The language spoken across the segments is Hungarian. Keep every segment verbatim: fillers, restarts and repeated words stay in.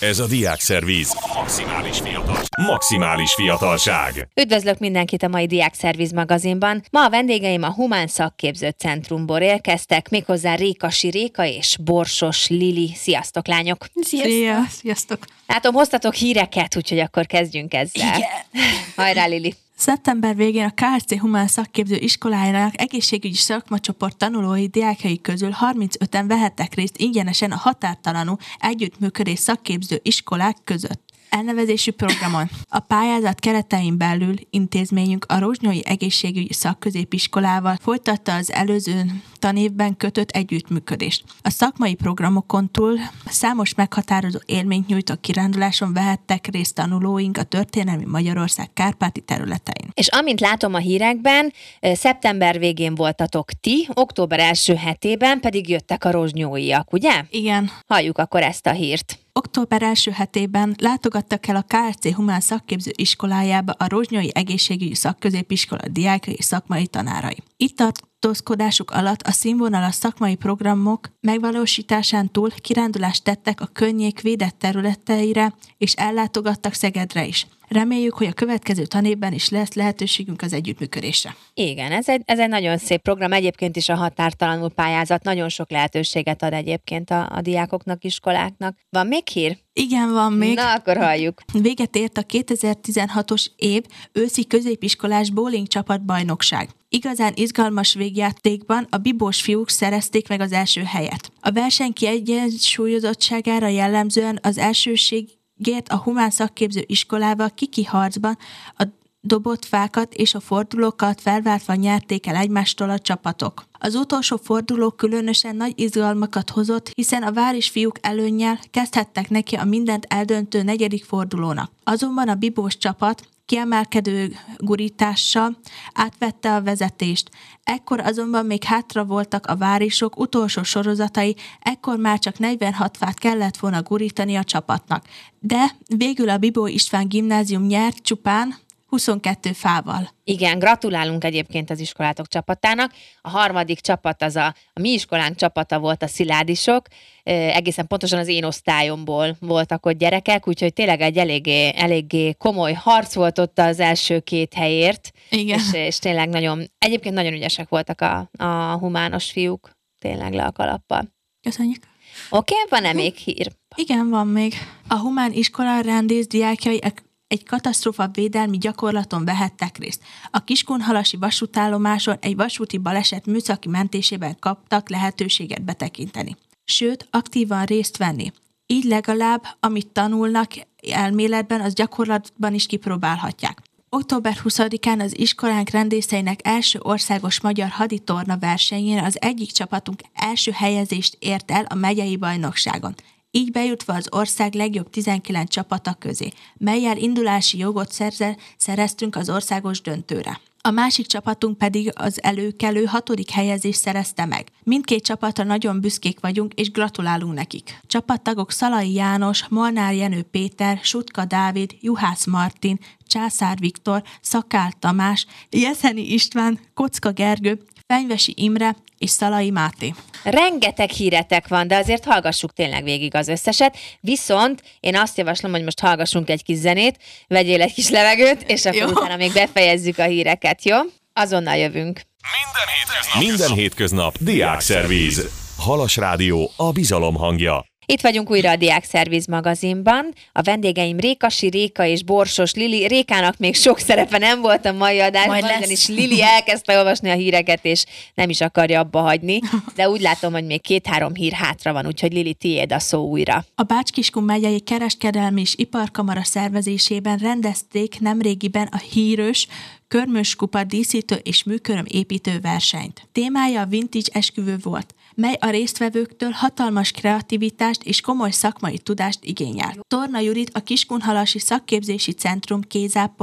Ez a Diákszervíz. Maximális fiatal. Maximális fiatalság. Üdvözlök mindenkit a mai Diákszervíz magazinban. Ma a vendégeim a Humán Szakképző Centrumból érkeztek, méghozzá Rékasi Réka és Borsos Lili. Sziasztok, lányok! Sziasztok! Szia, sziasztok! Látom, hoztatok híreket, úgyhogy akkor kezdjünk ezzel. Igen. Hajrá, Lili! Szeptember végén a ká er cé Humán Szakképző Iskolájának egészségügyi szakmacsoport tanulói diákjai közül harmincöten vehettek részt ingyenesen a határtalanul együttműködés szakképző iskolák között elnevezésű programon. A pályázat keretein belül intézményünk a Rozsnyói Egészségügyi Szakközépiskolával folytatta az előző tanévben kötött együttműködést. A szakmai programokon túl számos meghatározó élményt nyújtó kiránduláson vehettek részt tanulóink a történelmi Magyarország kárpáti területein. És amint látom a hírekben, szeptember végén voltatok ti, október első hetében pedig jöttek a rozsnyóiak, ugye? Igen. Halljuk akkor ezt a hírt. Október első hetében látogattak el a ká er cé Humán Szakképző Iskolájába a Rozsnyói Egészségügyi Szakközépiskola diákjai és szakmai tanárai. Itt tartózkodásuk alatt a színvonalas szakmai programok megvalósításán túl kirándulást tettek a környék védett területeire, és ellátogattak Szegedre is. Reméljük, hogy a következő tanévben is lesz lehetőségünk az együttműködésre. Igen, ez egy, ez egy nagyon szép program. Egyébként is a határtalanul pályázat nagyon sok lehetőséget ad egyébként a, a diákoknak, iskoláknak. Van még hír? Igen, van még. Na, akkor halljuk. Véget ért a kétezer-tizenhatos év őszi középiskolás bowling csapatbajnokság. Igazán izgalmas végjátékban a bibós fiúk szerezték meg az első helyet. A verseny kiegyensúlyozottságára jellemzően az elsőség Gért a Humán Szakképző Iskolával kiki harcban a dobott fákat és a fordulókat felváltva nyerték el egymástól a csapatok. Az utolsó forduló különösen nagy izgalmakat hozott, hiszen a váris fiúk előnnyel kezdhettek neki a mindent eldöntő negyedik fordulónak. Azonban a bibós csapat kiemelkedő gurítással átvette a vezetést. Ekkor azonban még hátra voltak a várisok utolsó sorozatai, ekkor már csak negyvenhat fát kellett volna gurítani a csapatnak. De végül a Bibó István Gimnázium nyert csupán huszonkettő fával. Igen, gratulálunk egyébként az iskolátok csapatának. A harmadik csapat az a, a mi iskolánk csapata volt, a Szilárdisok. E, egészen pontosan az én osztályomból voltak ott gyerekek, úgyhogy tényleg egy eléggé, eléggé komoly harc volt ott az első két helyért. Igen. És, és tényleg nagyon, egyébként nagyon ügyesek voltak a, a humános fiúk, tényleg le a kalappal. Köszönjük. Oké, okay, van-e még hír? Igen, van még. A Humán Iskola rendész diákjai egy katasztrófa védelmi gyakorlaton vehettek részt. A Kiskunhalasi vasútállomáson egy vasúti baleset műszaki mentésében kaptak lehetőséget betekinteni. Sőt, aktívan részt venni. Így legalább, amit tanulnak elméletben, az gyakorlatban is kipróbálhatják. október huszadikán az iskolánk rendészeinek első országos magyar haditorna versenyén az egyik csapatunk első helyezést ért el a megyei bajnokságon. Így bejutva az ország legjobb tizenkilenc csapata közé, mellyel indulási jogot szerze, szereztünk az országos döntőre. A másik csapatunk pedig az előkelő hatodik helyezést szerezte meg. Mindkét csapatra nagyon büszkék vagyunk, és gratulálunk nekik. Csapattagok Szalai János, Molnár Jenő Péter, Sutka Dávid, Juhász Martin, Császár Viktor, Szakál Tamás, Jeszeni István, Kocka Gergő, Fenyvesi Imre és Szalai Máté. Rengeteg híretek van, de azért hallgassuk tényleg végig az összeset. Viszont én azt javaslom, hogy most hallgassunk egy kis zenét, vegyél egy kis levegőt, és akkor jó. Utána még befejezzük a híreket, jó? Azonnal jövünk. Minden hétköznap, Minden hétköznap Diákszervíz. Halas Rádió, a bizalom hangja. Itt vagyunk újra a Diákszervíz magazinban. A vendégeim Rékasi Réka és Borsos Lili. Rékának még sok szerepe nem volt a mai adásban, és Lili elkezdte olvasni a híreket, és nem is akarja abba hagyni. De úgy látom, hogy még két-három hír hátra van, úgyhogy Lili, tiéd a szó újra. A Bács-Kiskun megyei kereskedelmi és iparkamara szervezésében rendezték nemrégiben a hírös Körmös kupa díszítő és műköröm építő versenyt. Témája a vintage esküvő volt, mely a résztvevőktől hatalmas kreativitást és komoly szakmai tudást igényel. Torna Judit, a Kiskunhalasi Szakképzési Centrum kézápoló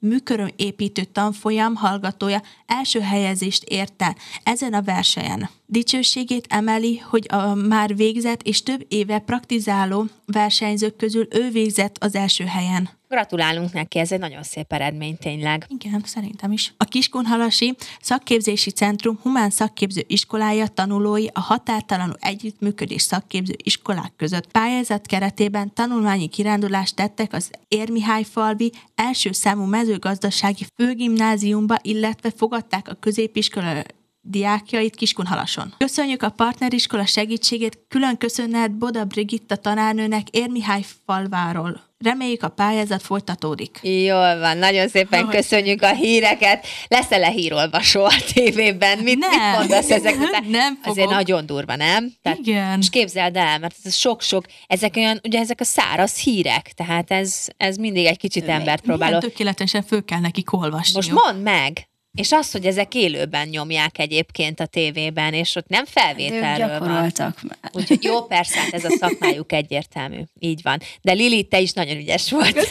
műkörömépítő tanfolyam hallgatója első helyezést ért el ezen a versenyen. Dicsőségét emeli, hogy a már végzett és több éve praktizáló versenyzők közül ő végzett az első helyen. Gratulálunk neki, ez egy nagyon szép eredmény tényleg. Igen, szerintem is. A Kiskunhalasi Szakképzési Centrum humán szakképző iskolája tanulói a határtalanul együttműködés szakképző iskolák között pályázat keretében tanulmányi kirándulást tettek az Érmihályfalvi első számú mezőgazdasági főgimnáziumba, illetve fogadták a középiskola diákjait Kiskunhalason. Köszönjük a partneriskola segítségét, külön köszönet Boda Brigitta tanárnőnek Érmihályfalváról. Reméljük, a pályázat folytatódik. Jól van, nagyon szépen Ahogy köszönjük a híreket. Lesz-e hírolvasó a tévében? Mit, nem. mit mondasz ezek után? Nem fogok. Azért nagyon durva, nem? Tehát, igen. És képzeld el, mert ez sok-sok, ezek olyan, ugye ezek a száraz hírek, tehát ez, ez mindig egy kicsit embert próbáló. Milyen tökéletesen föl kell nekik olvasni. Most mondd meg! És az, hogy ezek élőben nyomják egyébként a tévében, és ott nem felvételről van. Úgyhogy jó, persze, hát ez a szakmájuk egyértelmű. Így van. De Lili, te is nagyon ügyes volt.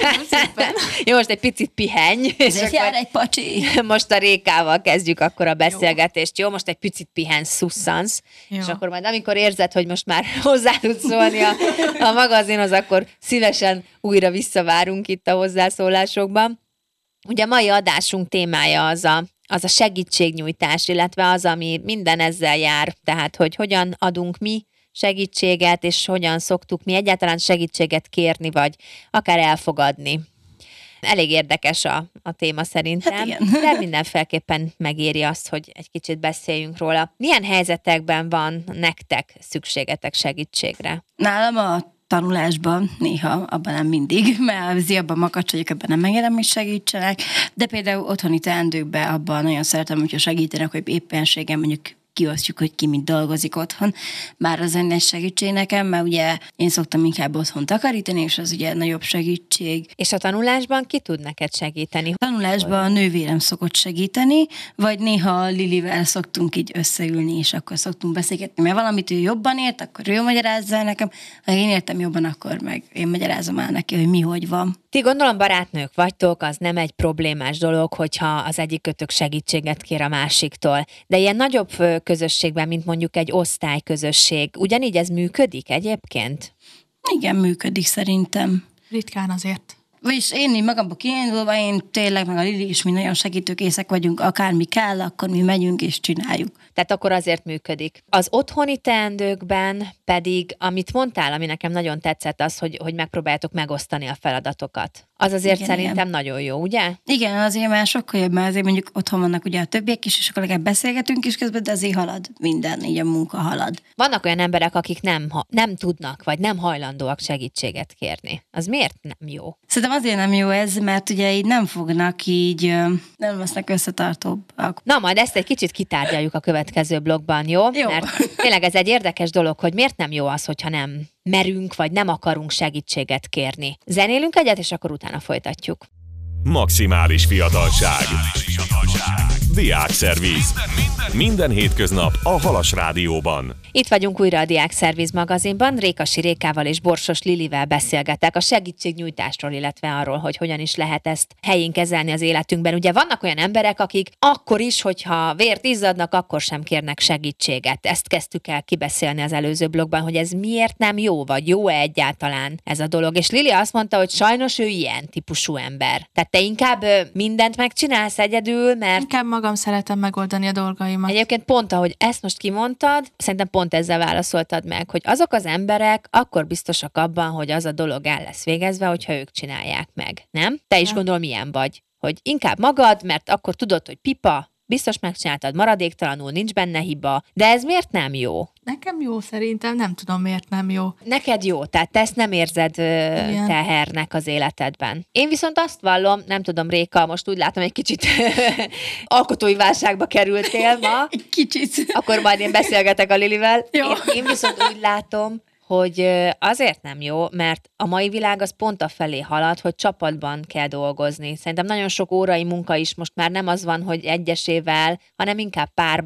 Jó, most egy picit pihenj. Ezért jár egy pacsi. Most a Rékával kezdjük akkor a beszélgetést. Jó, most egy picit pihensz, szusszansz. Jó. És akkor majd amikor érzed, hogy most már hozzá tudsz szólni a, a magazinhoz, akkor szívesen újra visszavárunk itt a hozzászólásokban. Ugye a mai adásunk témája az a az a segítségnyújtás, illetve az, ami minden ezzel jár, tehát, hogy hogyan adunk mi segítséget, és hogyan szoktuk mi egyáltalán segítséget kérni, vagy akár elfogadni. Elég érdekes a, a téma szerintem, hát de mindenféleképpen megéri azt, hogy egy kicsit beszéljünk róla. Milyen helyzetekben van nektek szükségetek segítségre? Nálam a tanulásban, néha, abban nem mindig, mert az abban makacs vagyok, ebben nem megérem, hogy segítsenek, de például otthoni teendőkben abban nagyon szeretem, hogyha segítenek, hogy éppenséggel mondjuk kiosztjuk, hogy ki mit dolgozik otthon. Már az egy segítség nekem, mert ugye én szoktam inkább otthon takarítani, és az ugye nagyobb segítség. És a tanulásban ki tud neked segíteni? A tanulásban a nővérem szokott segíteni, vagy néha Lilivel szoktunk így összeülni, és akkor szoktunk beszélgetni, mert valamit ő jobban ért, akkor ő magyarázza nekem, ha én értem jobban, akkor meg én magyarázom el neki, hogy mi hogy van. Ti gondolom barátnők vagytok, az nem egy problémás dolog, hogyha az egyikőtök segítséget kér a másiktól. De ilyen nagyobb közösségben, mint mondjuk egy osztályközösség, ugyanígy ez működik egyébként? Igen, működik szerintem. Ritkán azért. Vagyis én így magamból kiindulva, én tényleg, meg a Lili is mi nagyon segítőkészek vagyunk, akármi kell, akkor mi megyünk és csináljuk. Tehát akkor azért működik. Az otthoni teendőkben pedig, amit mondtál, ami nekem nagyon tetszett, az, hogy, hogy megpróbáljátok megosztani a feladatokat. Az azért igen, szerintem igen. Nagyon jó, ugye? Igen, azért már sokkal jobb, mert azért mondjuk otthon vannak ugye a többiek is, és akkor legalább beszélgetünk is közben, de azért halad minden, így a munka halad. Vannak olyan emberek, akik nem, nem tudnak, vagy nem hajlandóak segítséget kérni. Az miért nem jó? Szerintem azért nem jó ez, mert ugye így nem fognak így, nem lesznek összetartóbbak. Na, majd ezt egy kicsit kitárgyaljuk a következő blogban, jó? Jó. Mert tényleg ez egy érdekes dolog, hogy miért nem jó az, hogyha nem merünk, vagy nem akarunk segítséget kérni. Zenélünk egyet, és akkor utána folytatjuk. Maximális fiatalság. Diákszerviz. Minden hétköznap a Halas Rádióban. Itt vagyunk újra a Diákszerviz magazinban. Rékasi Rékával és Borsos Lilivel beszélgetek a segítségnyújtásról, illetve arról, hogy hogyan is lehet ezt helyén kezelni az életünkben. Ugye vannak olyan emberek, akik akkor is, hogyha vért izzadnak, akkor sem kérnek segítséget. Ezt kezdtük el kibeszélni az előző blogban, hogy ez miért nem jó, vagy jó-e egyáltalán ez a dolog. És Lili azt mondta, hogy sajnos ő ilyen típusú ember. Tehát te inkább mindent megcsinálsz egyedül, mert... Inkább magam szeretem megoldani a dolgaimat. Egyébként pont, ahogy ezt most kimondtad, szerintem pont ezzel válaszoltad meg, hogy azok az emberek akkor biztosak abban, hogy az a dolog el lesz végezve, hogyha ők csinálják meg. Nem? Te is gondolom ilyen vagy, hogy inkább magad, mert akkor tudod, hogy pipa, biztos megcsináltad maradéktalanul, nincs benne hiba, de ez miért nem jó? Nekem jó szerintem, nem tudom miért nem jó. Neked jó, tehát te ezt nem érzed Igen. tehernek az életedben. Én viszont azt vallom, nem tudom, Réka, most úgy látom, egy kicsit alkotói válságba kerültél ma. Egy kicsit. Akkor majd én beszélgetek a Lilivel. Jó. Én, én viszont úgy látom, hogy azért nem jó, mert a mai világ az pont afelé halad, hogy csapatban kell dolgozni. Szerintem nagyon sok órai munka is most már nem az van, hogy egyesével, hanem inkább párban,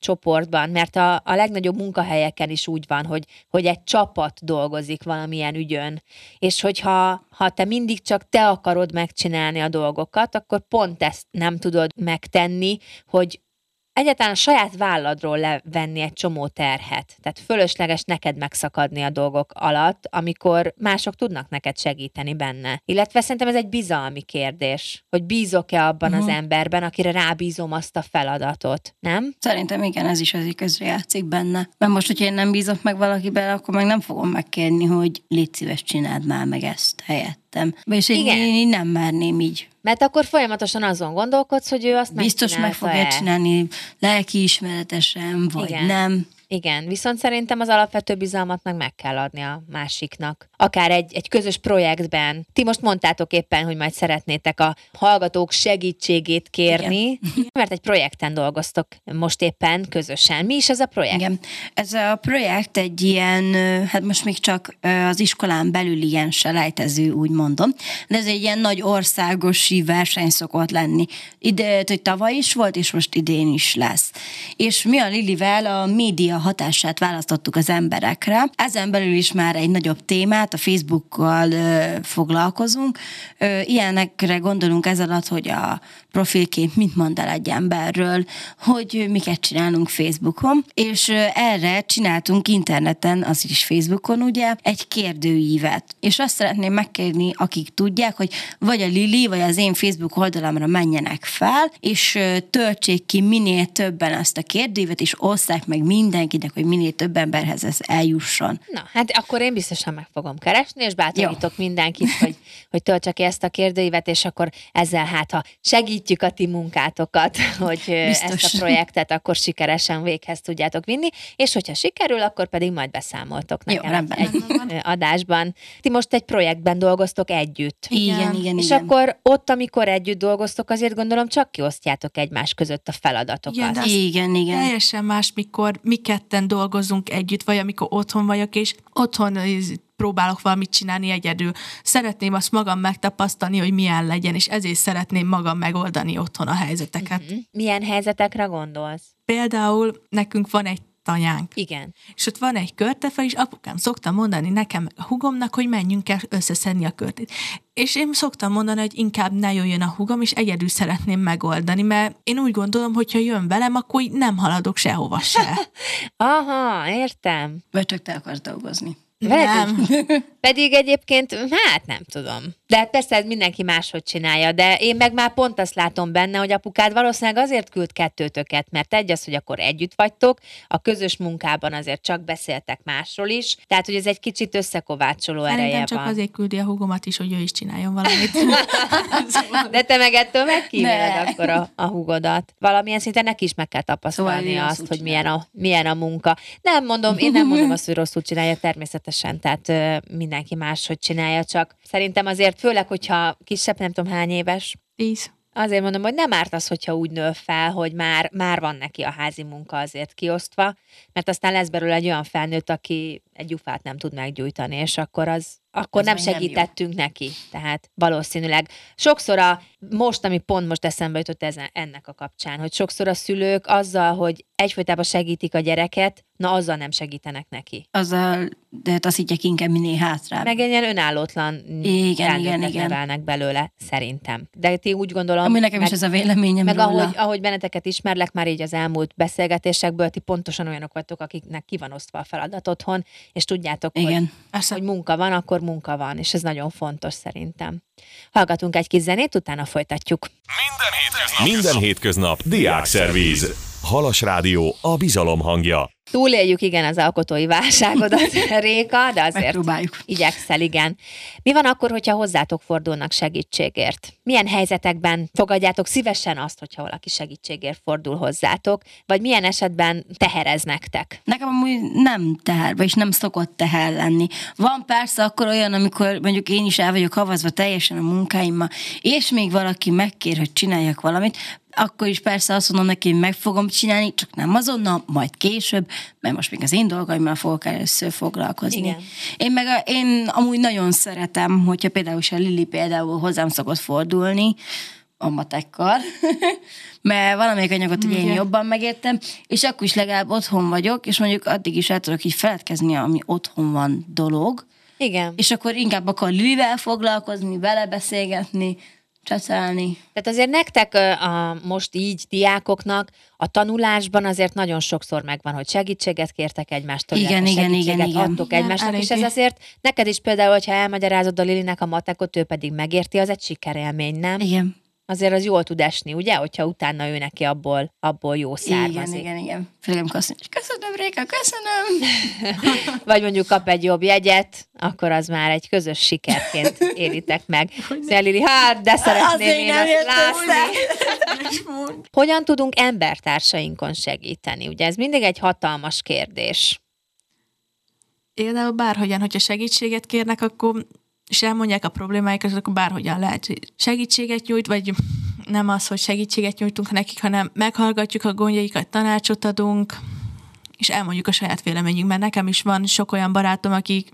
csoportban, mert a, a legnagyobb munkahelyeken is úgy van, hogy, hogy egy csapat dolgozik valamilyen ügyön, és hogyha ha te mindig csak te akarod megcsinálni a dolgokat, akkor pont ezt nem tudod megtenni, hogy egyáltalán a saját válladról levenni egy csomó terhet. Tehát fölösleges neked megszakadni a dolgok alatt, amikor mások tudnak neked segíteni benne. Illetve szerintem ez egy bizalmi kérdés, hogy bízok-e abban uh-huh. az emberben, akire rábízom azt a feladatot, nem? Szerintem igen, ez is azért közre játszik benne. Mert most, hogyha én nem bízok meg valakiben, akkor meg nem fogom megkérni, hogy légy szíves, csináld már meg ezt helyettem. És én, én nem merném így. Mert akkor folyamatosan azon gondolkodsz, hogy ő azt biztos meg fogja csinálni lelkiismeretesen, vagy igen. nem. Igen, viszont szerintem az alapvető bizalmat meg meg kell adni a másiknak. Akár egy, egy közös projektben. Ti most mondtátok éppen, hogy majd szeretnétek a hallgatók segítségét kérni, igen. mert egy projekten dolgoztok most éppen közösen. Mi is ez a projekt? Igen, ez a projekt egy ilyen, hát most még csak az iskolán belül ilyen selejtező, úgy mondom, de ez egy ilyen nagy országos verseny szokott lenni. Ide, hogy tavaly is volt, és most idén is lesz. És mi a Lilivel a média hatását választottuk az emberekre. Ezen belül is már egy nagyobb témát, a Facebookkal ö, foglalkozunk. Ö, ilyenekre gondolunk ez alatt, hogy a profilkép mit mond el egy emberről, hogy miket csinálunk Facebookon, és ö, erre csináltunk interneten, az is Facebookon ugye, egy kérdőívet. És azt szeretném megkérni, akik tudják, hogy vagy a Lili, vagy az én Facebook oldalamra menjenek fel, és ö, töltsék ki minél többen ezt a kérdőívet, és osszák meg mindenkinek, hogy minél több emberhez ez eljusson. Na, hát akkor én biztosan meg fogom keresni, és bátorítok jó. mindenkit, hogy, hogy töltse ki ezt a kérdőívet, és akkor ezzel hát, ha segítjük a ti munkátokat, hogy biztos. Ezt a projektet akkor sikeresen véghez tudjátok vinni, és hogyha sikerül, akkor pedig majd beszámoltok nekem jó, egy adásban. Ti most egy projektben dolgoztok együtt. Igen, igen, igen. És igen. akkor ott, amikor együtt dolgoztok, azért gondolom csak kiosztjátok egymás között a feladatokat. Igen, igen, igen. Teljesen más, mikor mi ketten dolgozunk együtt, vagy amikor otthon vagyok, és otthon próbálok valamit csinálni egyedül. Szeretném azt magam megtapasztalni, hogy milyen legyen, és ezért szeretném magam megoldani otthon a helyzeteket. Uh-huh. Milyen helyzetekre gondolsz? Például nekünk van egy tanyánk. Igen. És ott van egy körtefe, és apukám szokta mondani nekem, a hugomnak, hogy menjünk el összeszedni a körtét. És én szoktam mondani, hogy inkább ne jöjjön a hugom, és egyedül szeretném megoldani, mert én úgy gondolom, hogy ha jön velem, akkor nem haladok sehova se. Aha, értem. Vagy csak te akarsz dolgozni. Nem. Pedig egyébként, hát nem tudom. De hát persze ez mindenki máshogy csinálja, de én meg már pont azt látom benne, hogy apukád valószínűleg azért küld kettőtöket, mert egy az, hogy akkor együtt vagytok, a közös munkában azért csak beszéltek másról is, tehát hogy ez egy kicsit összekovácsoló ereje van. Szerintem csak azért küldi a hugomat is, hogy ő is csináljon valamit. De te meg ettől megkívánod akkor a, a hugodat. Valamilyen szinten neki is meg kell tapasztalni szóval azt, hogy milyen a, milyen a munka. Nem mondom, én nem mondom azt, hogy rosszul csinálja természetesen, tehát ö, mindenki máshogy csinálja, csak szerintem azért főleg, hogyha kisebb, nem tudom hány éves. Tíz. Azért mondom, hogy nem árt az, hogyha úgy nő fel, hogy már, már van neki a házi munka azért kiosztva, mert aztán lesz belőle egy olyan felnőtt, aki egy gyufát nem tud meggyújtani, és akkor az akkor ez nem segítettünk nem neki. Tehát valószínűleg sokszor a, most, ami pont most eszembe jutott ezen, ennek a kapcsán, hogy sokszor a szülők azzal, hogy egyfolytában segítik a gyereket, na azzal nem segítenek neki. Azzal, de azt higgyek inkább minél hátrább. Meg egy ilyen önállótlan igen, igen, igen. nevelnek belőle, szerintem. De ti úgy gondolom... Ami nekem meg, is ez a véleményem meg róla. ahogy, ahogy benneteket ismerlek már így az elmúlt beszélgetésekből, ti pontosan olyanok vagytok, akiknek ki van osztva a feladat otthon, és tudjátok, igen. Hogy, hogy munka van, akkor munka van, és ez nagyon fontos szerintem. Hallgatunk egy kis zenét, utána folytatjuk. Minden hétköznap, Minden hétköznap Diákszervíz. Halas Rádió, a bizalom hangja. Túléljük, igen, az alkotói válságodat, Réka, de azért megpróbáljuk. Igyekszel, igen. Mi van akkor, hogyha hozzátok fordulnak segítségért? Milyen helyzetekben fogadjátok szívesen azt, hogyha valaki segítségért fordul hozzátok, vagy milyen esetben teherez nektek? Nekem amúgy nem teher, vagyis nem szokott teher lenni. Van persze akkor olyan, amikor mondjuk én is el vagyok havazva teljesen a munkáimmal, és még valaki megkér, hogy csináljak valamit, akkor is persze azt mondom neki, hogy meg fogom csinálni, csak nem azonnal, majd később, mert most még az én dolgaimmal fogok először foglalkozni. Igen. Én meg a, én amúgy nagyon szeretem, hogyha például a Lili például hozzám szokott fordulni, a matekkal, mert valamelyik anyagot ugye én jobban megértem, és akkor is legalább otthon vagyok, és mondjuk addig is el tudok így feledkezni, ami otthon van dolog. Igen. És akkor inkább akar Lilivel foglalkozni, vele beszélgetni, csatálni. Tehát azért nektek a, most így diákoknak a tanulásban azért nagyon sokszor megvan, hogy segítséget kértek egymástól, igen, igen, igen, igen. adtok egymásnak, igen, és ez azért neked is például, hogyha elmagyarázod a Lilinek a matekot, ő pedig megérti, az egy sikerélmény, nem? Igen. Azért az jól tud esni, ugye? Hogyha utána ő neki abból, abból jó származik. Igen, igen, igen. Főleg amikor azt mondja, köszönöm, Réka, köszönöm. Vagy mondjuk kap egy jobb jegyet, akkor az már egy közös sikerként élitek meg. Szóval Lili, hát, de szeretném én azt látni. Hogyan tudunk embertársainkon segíteni? Ugye ez mindig egy hatalmas kérdés. Például bárhogyan, hogyha segítséget kérnek, akkor és elmondják a problémáikat, akkor bárhogyan lehet segítséget nyújt, vagy nem az, hogy segítséget nyújtunk nekik, hanem meghallgatjuk a gondjaikat, tanácsot adunk, és elmondjuk a saját véleményünk, mert nekem is van sok olyan barátom, akik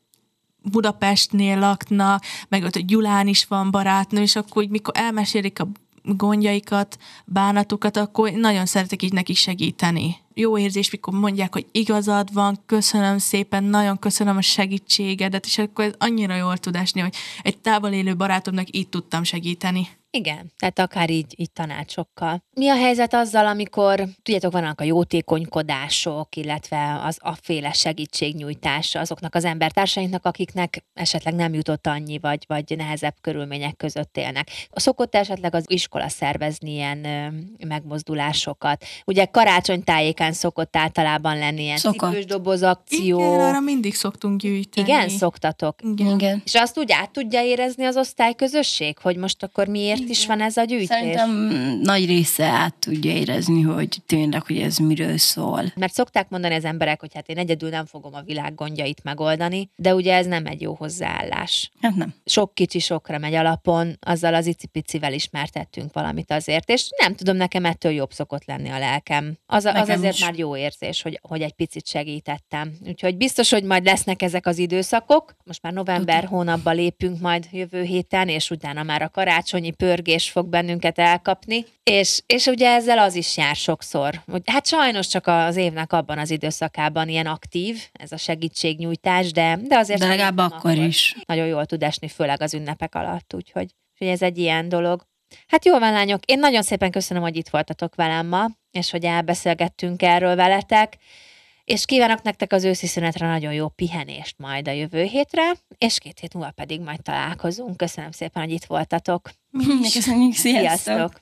Budapestnél laknak, meg ott a Gyulán is van barátnő, és akkor, mikor elmesélik a gondjaikat, bánatukat, akkor nagyon szeretek így nekik segíteni. Jó érzés, mikor mondják, hogy igazad van, köszönöm szépen, nagyon köszönöm a segítségedet, és akkor ez annyira jól tud esni, hogy egy távol élő barátomnak így tudtam segíteni. Igen, tehát akár így, így tanácsokkal. Mi a helyzet azzal, amikor, tudjátok, vannak a jótékonykodások, illetve az afféle segítségnyújtás azoknak az embertársainknak, akiknek esetleg nem jutott annyi, vagy, vagy nehezebb körülmények között élnek. Szokott esetleg az iskola szervezni ilyen ö, megmozdulásokat? Ugye karácsonytájékán szokott általában lenni ilyen cipős doboz akció. Igen, arra mindig szoktunk gyűjteni. Igen, szoktatok? Igen. Igen. És azt úgy át tudja érezni az osztályközösség, hogy most akkor miért Igen. is van ez a gyűjtés? Szerintem nagy része át tudja érezni, hogy tényleg, hogy ez miről szól. Mert szokták mondani az emberek, hogy hát én egyedül nem fogom a világ gondjait megoldani, de ugye ez nem egy jó hozzáállás. Hát nem. Sok kicsi sokra megy alapon, azzal az icipicivel ismertettünk valamit azért, és nem tudom, nekem ettől jobb szokott lenni a lelkem. Az, az azért is. Már jó érzés, hogy, hogy egy picit segítettem. Úgyhogy biztos, hogy majd lesznek ezek az időszakok. Most már november hónapba lépünk majd jövő héten, és utána már a karácsonyi pörgés fog bennünket elkapni. És, és ugye ezzel az is jár sokszor. Hogy hát sajnos csak az évnek abban az időszakában ilyen aktív ez a segítségnyújtás, de, de azért... De legalább akkor, akkor is. Nagyon jól tud esni, főleg az ünnepek alatt, úgyhogy, úgyhogy ez egy ilyen dolog. Hát jól van, lányok, én nagyon szépen köszönöm, hogy itt voltatok velem ma, és hogy elbeszélgettünk erről veletek, és kívánok nektek az őszi szünetre nagyon jó pihenést majd a jövő hétre, és két hét múlva pedig majd találkozunk. Köszönöm szépen, hogy itt voltatok. Köszönjük, sziasztok! Sziasztok.